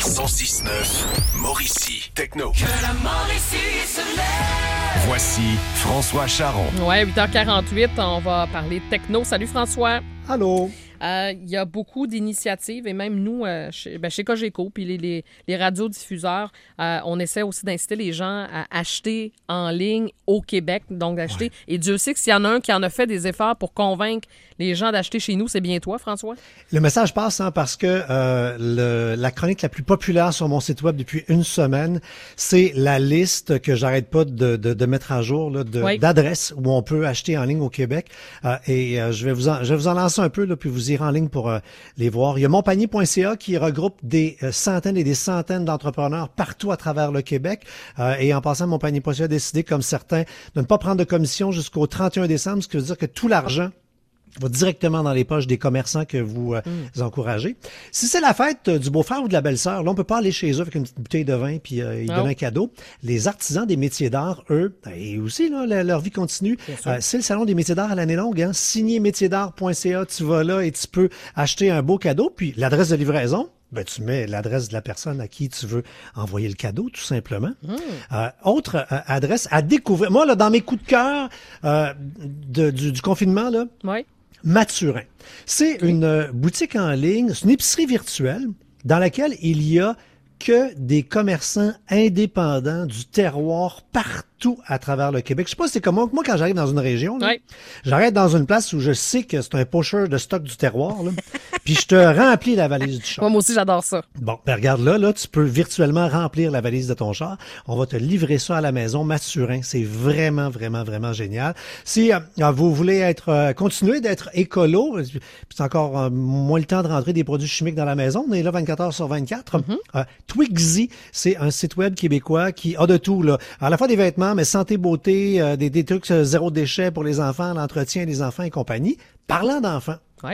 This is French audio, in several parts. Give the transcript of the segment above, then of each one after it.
106.9 Mauricie Techno. Que la Mauricie se lève. Voici François Charon. Ouais, 8h48, on va parler techno. Salut François. Allô? Il y a beaucoup d'initiatives et même nous, chez Cogeco, puis les radiodiffuseurs, on essaie aussi d'inciter les gens à acheter en ligne au Québec, donc d'acheter. Ouais. Et Dieu sait que s'il y en a un qui en a fait des efforts pour convaincre les gens d'acheter chez nous, c'est bien toi, François? Le message passe parce que la chronique la plus populaire sur mon site web depuis une semaine, c'est la liste que j'arrête pas de mettre à jour là, d'adresses où on peut acheter en ligne au Québec. Je vais vous en lancer un peu, là, puis vous irez en ligne pour les voir. Il y a monpanier.ca qui regroupe des centaines et des centaines d'entrepreneurs partout à travers le Québec. Et en passant, monpanier.ca a décidé, comme certains, de ne pas prendre de commission jusqu'au 31 décembre, ce qui veut dire que tout l'argent va directement dans les poches des commerçants que vous encouragez. Si c'est la fête du beau-frère ou de la belle-sœur, là, on peut pas aller chez eux avec une petite bouteille de vin puis ils donnent un cadeau. Les artisans des métiers d'art, eux, et aussi là, leur vie continue. C'est le salon des métiers d'art à l'année longue. Hein. Signémétierdart.ca, tu vas là et tu peux acheter un beau cadeau. Puis l'adresse de livraison, tu mets l'adresse de la personne à qui tu veux envoyer le cadeau, tout simplement. Autre adresse à découvrir. Moi, là, dans mes coups de cœur du confinement, là, Mathurin. C'est une boutique en ligne, c'est une épicerie virtuelle dans laquelle il y a que des commerçants indépendants du terroir partout à travers le Québec. Je sais pas si c'est comme moi quand j'arrive dans une région, là, j'arrête dans une place où je sais que c'est un pocheur de stock du terroir, là, puis je te remplis la valise du char. Moi aussi, j'adore ça. Bon, regarde là, tu peux virtuellement remplir la valise de ton char. On va te livrer ça à la maison, Mathurin. C'est vraiment, vraiment, vraiment génial. Si vous voulez continuer d'être écolo, puis c'est encore moins le temps de rentrer des produits chimiques dans la maison, on est là 24 heures sur 24. Twigsy, c'est un site web québécois qui a de tout, là. À la fois des vêtements, mais santé, beauté, des trucs zéro déchet pour les enfants, l'entretien des enfants et compagnie. Parlant d'enfants.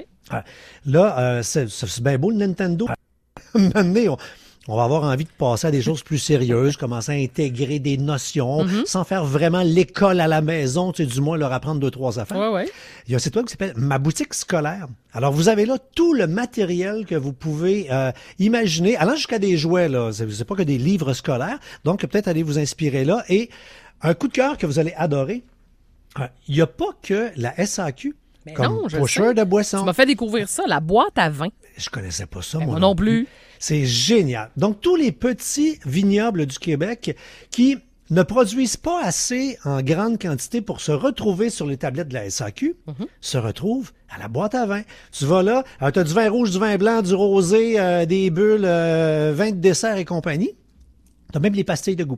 C'est bien beau le Nintendo. Maintenant, on va avoir envie de passer à des choses plus sérieuses, commencer à intégrer des notions, sans faire vraiment l'école à la maison, du moins leur apprendre 2-3 affaires. Il y a un site web qui s'appelle Ma Boutique Scolaire. Alors, vous avez là tout le matériel que vous pouvez imaginer, allant jusqu'à des jouets, là. C'est pas que des livres scolaires. Donc, peut-être allez vous inspirer là. Et un coup de cœur que vous allez adorer, il n'y a pas que la SAQ. Mais comme non, pocheur de boisson. Tu m'as fait découvrir ça, la boîte à vin. Je connaissais pas ça, moi non plus. C'est génial. Donc, tous les petits vignobles du Québec qui ne produisent pas assez en grande quantité pour se retrouver sur les tablettes de la SAQ, se retrouvent à la boîte à vin. Tu vas là, tu as du vin rouge, du vin blanc, du rosé, des bulles, vin de dessert et compagnie. Tu as même les pastilles de goût.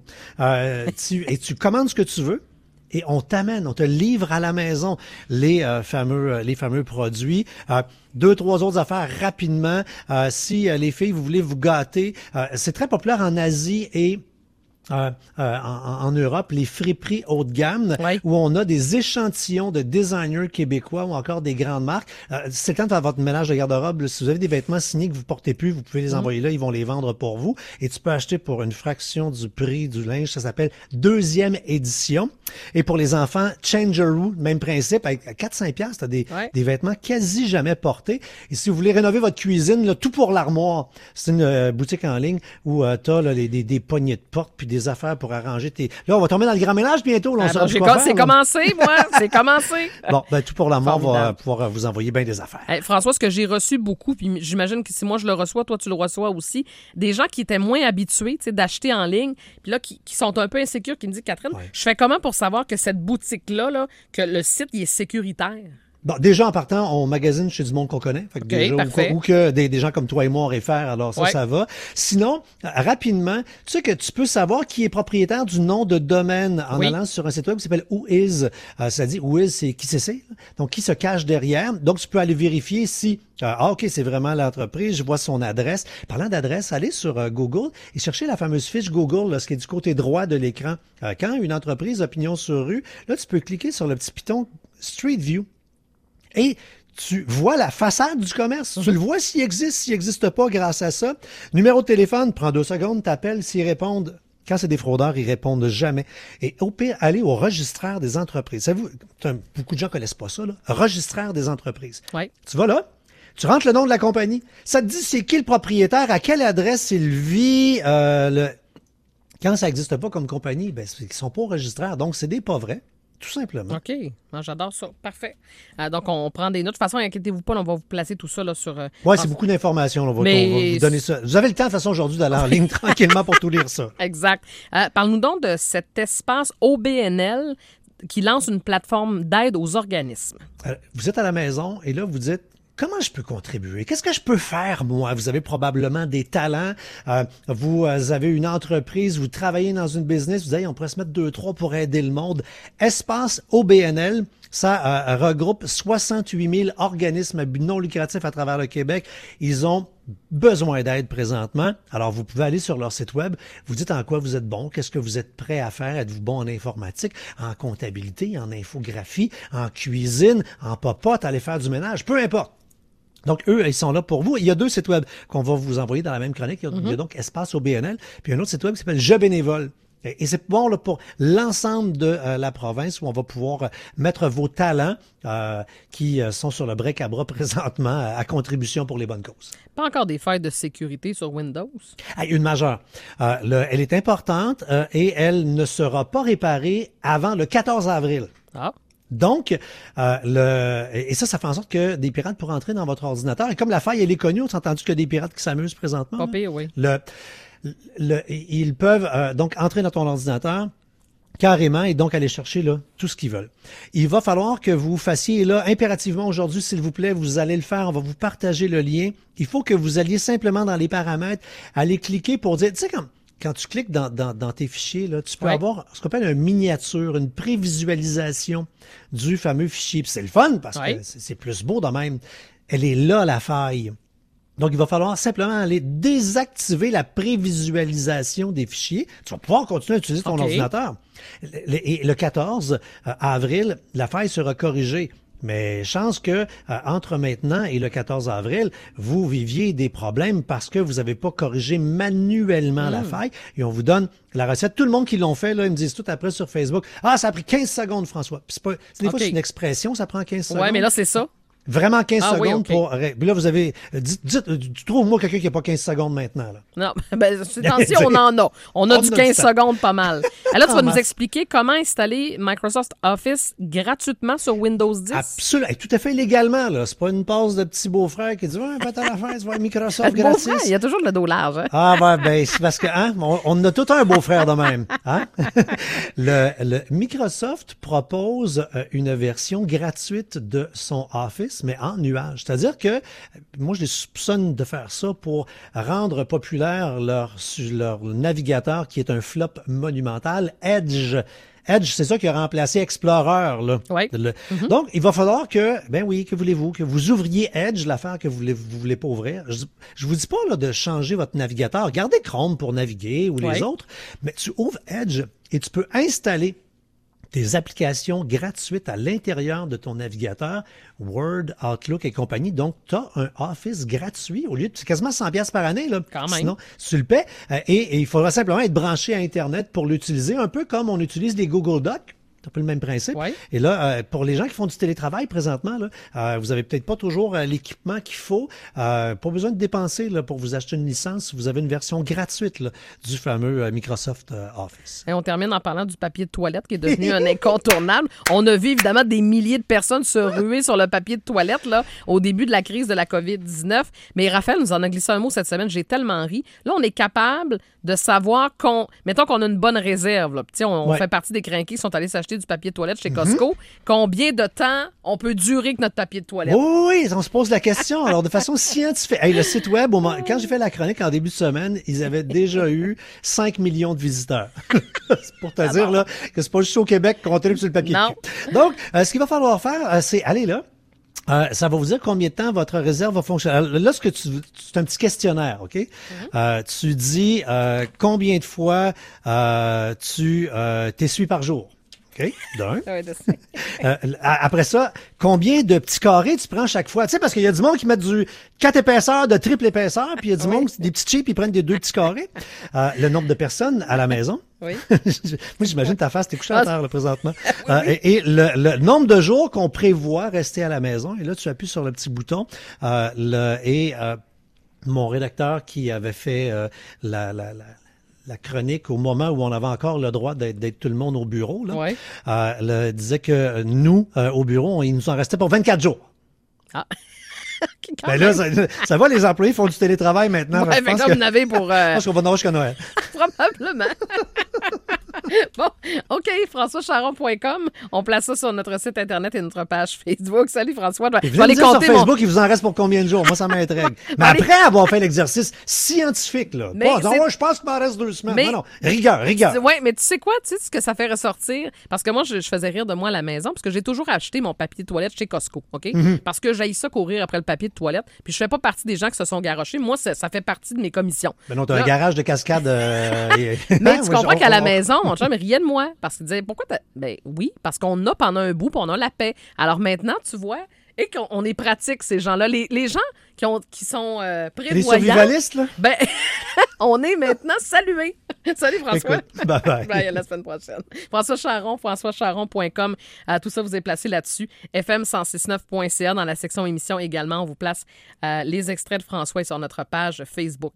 Tu commandes ce que tu veux. Et on te livre à la maison les fameux produits. 2-3 autres affaires rapidement. Si les filles, vous voulez vous gâter, c'est très populaire en Asie et en Europe, les friperies haut de gamme, où on a des échantillons de designers québécois ou encore des grandes marques. C'est le temps de faire votre ménage de garde-robe. Si vous avez des vêtements signés que vous portez plus, vous pouvez les envoyer là, ils vont les vendre pour vous. Et tu peux acheter pour une fraction du prix du linge. Ça s'appelle deuxième édition. Et pour les enfants, Changeroo, même principe. À 4-5 piastres, t'as des vêtements quasi jamais portés. Et si vous voulez rénover votre cuisine, là, tout pour l'armoire. C'est une boutique en ligne où t'as là, des poignées de porte puis des affaires pour arranger tes... Là, on va tomber dans le grand ménage bientôt. Là, c'est commencé, moi. C'est commencé. Bon, tout pour l'amour, on va pouvoir vous envoyer bien des affaires. Hey, François, ce que j'ai reçu beaucoup, puis j'imagine que si moi je le reçois, toi tu le reçois aussi, des gens qui étaient moins habitués d'acheter en ligne, puis là, qui sont un peu insécures, qui me disent, Catherine, je fais comment pour savoir que cette boutique-là, là, que le site il est sécuritaire? Bon, déjà, en partant, on magasine chez du monde qu'on connaît. Fait que déjà, ou que des gens comme toi et moi on réfère, alors ça va. Sinon, rapidement, tu sais que tu peux savoir qui est propriétaire du nom de domaine en allant sur un site web qui s'appelle Whois. Ça dit Whois, c'est qui c'est. Donc, qui se cache derrière. Donc, tu peux aller vérifier si OK, c'est vraiment l'entreprise, je vois son adresse. Parlant d'adresse, allez sur Google et cherchez la fameuse fiche Google, là, ce qui est du côté droit de l'écran. Quand une entreprise a pignon sur rue, là, tu peux cliquer sur le petit piton Street View. Et tu vois la façade du commerce. Tu le vois s'il n'existe pas grâce à ça. Numéro de téléphone, prends 2 secondes, t'appelles, s'ils répondent. Quand c'est des fraudeurs, ils répondent jamais. Et au pire, allez au registraire des entreprises. Savez-vous, beaucoup de gens connaissent pas ça, là. Registraire des entreprises. Ouais. Tu vas là, Tu rentres le nom de la compagnie. Ça te dit c'est qui le propriétaire, à quelle adresse il vit. Quand ça n'existe pas comme compagnie, ben, ils ne sont pas enregistrés. Donc, c'est des pas vrais. Tout simplement. OK. Moi, j'adore ça. Parfait. Donc, on prend des notes. De toute façon, inquiétez-vous pas, on va vous placer tout ça là, sur... Oui, c'est beaucoup d'informations. On va vous donner ça. Vous avez le temps, de toute façon, aujourd'hui, d'aller en ligne tranquillement pour tout lire ça. Exact. Parle-nous donc de cet espace OBNL qui lance une plateforme d'aide aux organismes. Vous êtes à la maison et là, vous dites, comment je peux contribuer? Qu'est-ce que je peux faire, moi? Vous avez probablement des talents. Vous avez une entreprise, vous travaillez dans une business, vous dites, on pourrait se mettre 2-3 pour aider le monde. Espace OBNL, ça regroupe 68 000 organismes à but non lucratif à travers le Québec. Ils ont besoin d'aide présentement. Alors, vous pouvez aller sur leur site web, vous dites en quoi vous êtes bon, qu'est-ce que vous êtes prêt à faire, êtes-vous bon en informatique, en comptabilité, en infographie, en cuisine, en popote, aller faire du ménage, peu importe. Donc, eux, ils sont là pour vous. Il y a 2 sites web qu'on va vous envoyer dans la même chronique. Il y a donc Espace OBNL, puis un autre site web qui s'appelle Je bénévole. Et c'est bon là, pour l'ensemble de la province où on va pouvoir mettre vos talents qui sont sur le break-à-bras présentement à contribution pour les bonnes causes. Pas encore des failles de sécurité sur Windows? Une majeure. Elle est importante et elle ne sera pas réparée avant le 14 avril. Ah. Donc, et ça fait en sorte que des pirates pourront entrer dans votre ordinateur. Et comme la faille, elle est connue, on s'est entendu qu'il y a des pirates qui s'amusent présentement. Pas pire, oui. Ils peuvent donc entrer dans ton ordinateur carrément et donc aller chercher là tout ce qu'ils veulent. Il va falloir que vous fassiez là impérativement aujourd'hui, s'il vous plaît, vous allez le faire, on va vous partager le lien. Il faut que vous alliez simplement dans les paramètres, aller cliquer pour dire, tu sais quand tu cliques dans tes fichiers, là, tu peux avoir ce qu'on appelle une miniature, une prévisualisation du fameux fichier. Puis c'est le fun parce que c'est plus beau de même. Elle est là, la faille. Donc, il va falloir simplement aller désactiver la prévisualisation des fichiers. Tu vas pouvoir continuer à utiliser ton ordinateur. Et le 14 avril, la faille sera corrigée. Mais chance que entre maintenant et le 14 avril, vous viviez des problèmes parce que vous n'avez pas corrigé manuellement la faille. Et on vous donne la recette. Tout le monde qui l'ont fait, là, ils me disent tout après sur Facebook, « Ah, ça a pris 15 secondes, François. » Puis des fois, c'est une expression, ça prend 15 secondes. Oui, mais là, c'est ça. Vraiment 15 secondes pour... Puis là, vous avez... Trouve-moi quelqu'un qui n'a pas 15 secondes maintenant. Là. Non, ben, ces temps-ci, on en a. On a du 15 secondes pas mal. Là, tu vas nous expliquer comment installer Microsoft Office gratuitement sur Windows 10. Absolument. Et tout à fait légalement. Là. C'est pas une passe de petit beau-frère qui dit « Ouais, pas à la fin, tu vois Microsoft gratis. » Il y a toujours le dos large. Hein? Ah, ben, c'est parce que on a tout un beau-frère de même. Hein? Le Microsoft propose une version gratuite de son Office, mais en nuage. C'est-à-dire que moi, je les soupçonne de faire ça pour rendre populaire leur navigateur qui est un flop monumental, Edge. Edge, c'est ça qui a remplacé Explorer, là. Oui. Donc, il va falloir que, que voulez-vous, que vous ouvriez Edge, l'affaire que vous voulez pas ouvrir. Je vous dis pas, là, de changer votre navigateur. Gardez Chrome pour naviguer ou les autres, mais tu ouvres Edge et tu peux installer des applications gratuites à l'intérieur de ton navigateur, Word, Outlook et compagnie. Donc, tu as un Office gratuit au lieu de... C'est quasiment 100$ par année, là. Quand même. Sinon, tu le paies. Et il faudra simplement être branché à Internet pour l'utiliser, un peu comme on utilise les Google Docs. C'est un peu le même principe. Ouais. Et là, pour les gens qui font du télétravail présentement, là, vous avez peut-être pas toujours l'équipement qu'il faut. Pas besoin de dépenser là, pour vous acheter une licence. Vous avez une version gratuite là, du fameux Microsoft Office. Et on termine en parlant du papier de toilette qui est devenu un incontournable. On a vu évidemment des milliers de personnes se ruer sur le papier de toilette là, au début de la crise de la COVID-19. Mais Raphaël nous en a glissé un mot cette semaine. J'ai tellement ri. Là, on est capable de savoir mettons qu'on a une bonne réserve. Là. On fait partie des crinqués qui sont allés s'acheter du papier de toilette chez Costco. Combien de temps on peut durer avec notre papier de toilette? Oui, on se pose la question. Alors, de façon scientifique. Le site web, quand j'ai fait la chronique en début de semaine, ils avaient déjà eu 5 millions de visiteurs. C'est pour te dire là, que c'est pas juste au Québec qu'on tripe sur le papier. Non. Donc, ce qu'il va falloir faire, c'est aller là. Ça va vous dire combien de temps votre réserve va fonctionner. Alors, là, c'est un petit questionnaire, OK? Tu dis combien de fois tu t'essuies par jour. OK, d'un. Ouais, de ça. Après ça, combien de petits carrés tu prends chaque fois? Tu sais, parce qu'il y a du monde qui met du 4 épaisseurs, de triple épaisseur, puis il y a du monde, des petits cheap, ils prennent des 2 petits carrés. Le nombre de personnes à la maison. Oui. Moi, j'imagine ta face, t'es couché à terre, là, présentement. Et le nombre de jours qu'on prévoit rester à la maison. Et là, tu appuies sur le petit bouton. Mon rédacteur qui avait fait la chronique au moment où on avait encore le droit d'être tout le monde au bureau, là, disait que nous, au bureau, il nous en restait pour 24 jours. Ah. Ben là, ça va, les employés font du télétravail maintenant. Ouais, mais comme vous n'avez pour... Je pense qu'on va en avoir jusqu'à Noël. Probablement. Bon, OK, FrançoisCharron.com. On place ça sur notre site Internet et notre page Facebook. Salut, François. Vous allez me dire sur Facebook, il vous en reste pour combien de jours? Moi, ça m'intrigue. Mais après avoir fait l'exercice scientifique, là. Je pense qu'il m'en reste 2 semaines. Mais, non, rigueur. Oui, mais tu sais quoi? Tu sais ce que ça fait ressortir? Parce que moi, je faisais rire de moi à la maison parce que j'ai toujours acheté mon papier de toilette chez Costco, OK? Parce que j'haïs ça courir après le papier de toilette. Puis je fais pas partie des gens qui se sont garochés. Moi, ça fait partie de mes commissions. Ben non, t'as un garage de cascade. Mais tu comprends qu'à la maison, mon chum riait de moi parce qu'il disait pourquoi t'as... Ben oui, parce qu'on a pendant un bout, puis on a la paix. Alors maintenant, tu vois, et qu'on est pratique, ces gens-là. Les gens qui sont prévoyants. Les survivalistes, là? Ben, on est maintenant salués. Salut, François. Écoute, bye-bye. Bye, à la semaine prochaine. François Charron, FrançoisCharron.com. Tout ça vous est placé là-dessus. FM1069.ca dans la section émissions également. On vous place les extraits de François sur notre page Facebook.